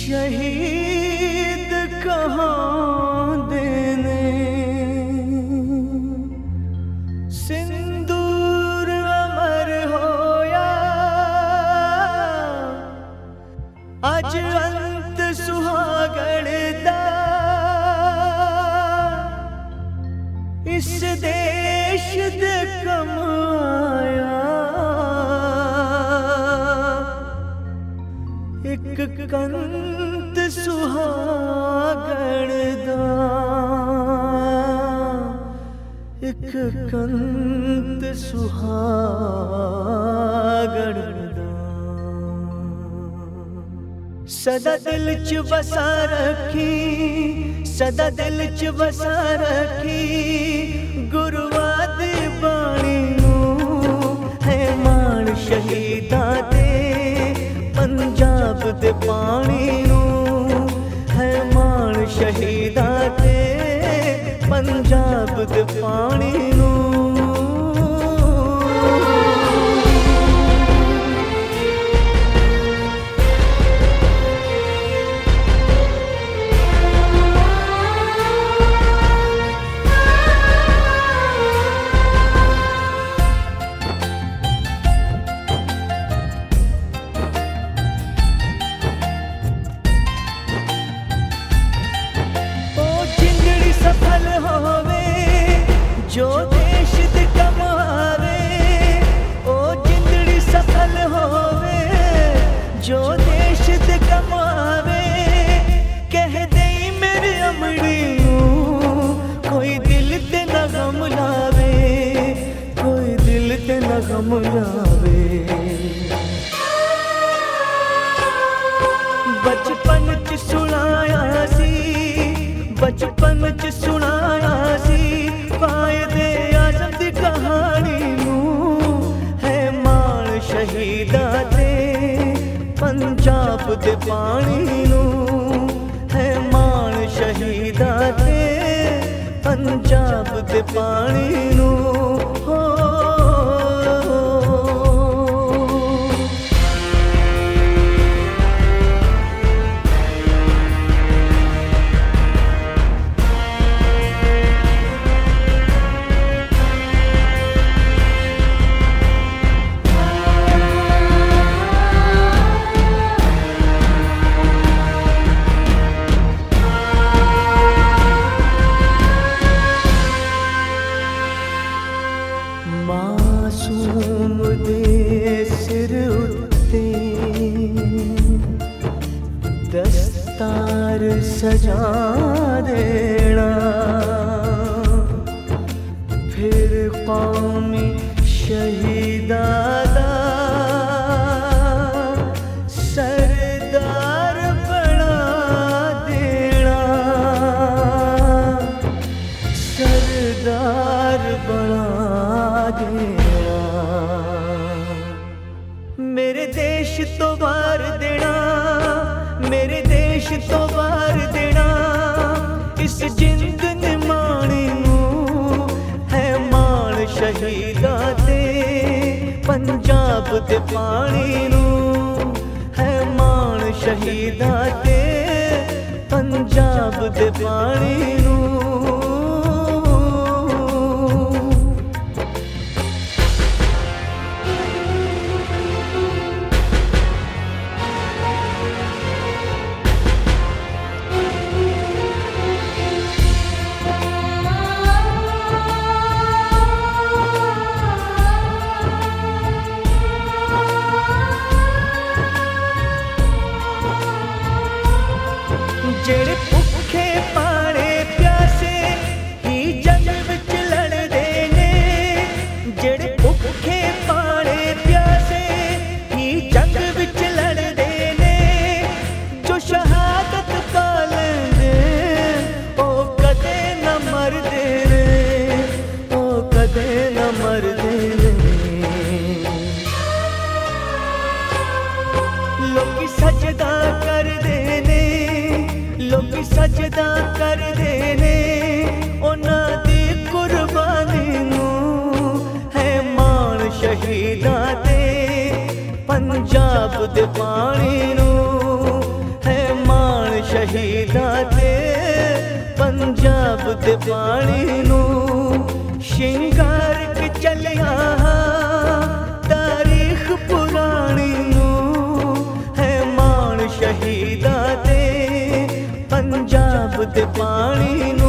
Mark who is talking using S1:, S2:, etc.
S1: शहीद कहाँ देने सिंदूर अमर होया, अज अंत सुहागण दा इस देश दे कमाया। एक कंत सुहागण दा, एक कंत सुहागण दा। सदा दिल च बसा रखी, सदा दिल च बसा रखी, गुरुआ दी बाणी नूं है मान शहीदां दे। पंजाब दे पानी नूं है मान शहीदां दे, पंजाब दे पानी नूं। सफल होवे जो देश दे कमावे, ओ जिंदड़ी सफल होवे जो देश दे कमावे। कह देई मेरे अमड़ी नूं कोई दिल ते न गम लावे, कोई दिल ते न गम लावे। बचपन च सुनाया सी, बचपन च सुनाया सी, कायदे आज़म दी कहानी नूं है मान शहीदां दे। पंजाब दे पानी नूं है मान शहीदां दे, पंजाब दे पानी नूं। हो मासूम दे सिर उत्ते दस्तार सजा देना, फिर कौमी शहीदां दा सरदार बना देना, सरदार बना देना। मेरे देश तो वार देना, मेरे देश तो वार देना, इस जिंद ने माणी नूं है मान शहीदां दे। पंजाब दे पानी नूं है मान शहीदां दे, पंजाब दे पानी नूं। जेड़े भुखे पाने प्यासे ही जंग विच लड़दे ने, जेड़े भुखे पाने प्यासे ही जंग विच लड़दे ने। जो शहादत पा लैंदे ओ कदे न मरदे ने, ओ कदे न मरदे ने। लोकी सजदा करदे ने, लोकी सजदा करदे ने, उन्हां दी कुर्बानी नूं है मान शहीदां दे। पंजाब दे पानी नूं है मान दे पानी नू शिंगार के चलिया तारीख पुरानी नू है मान शहीदा दे पंजाब दे पानी नू।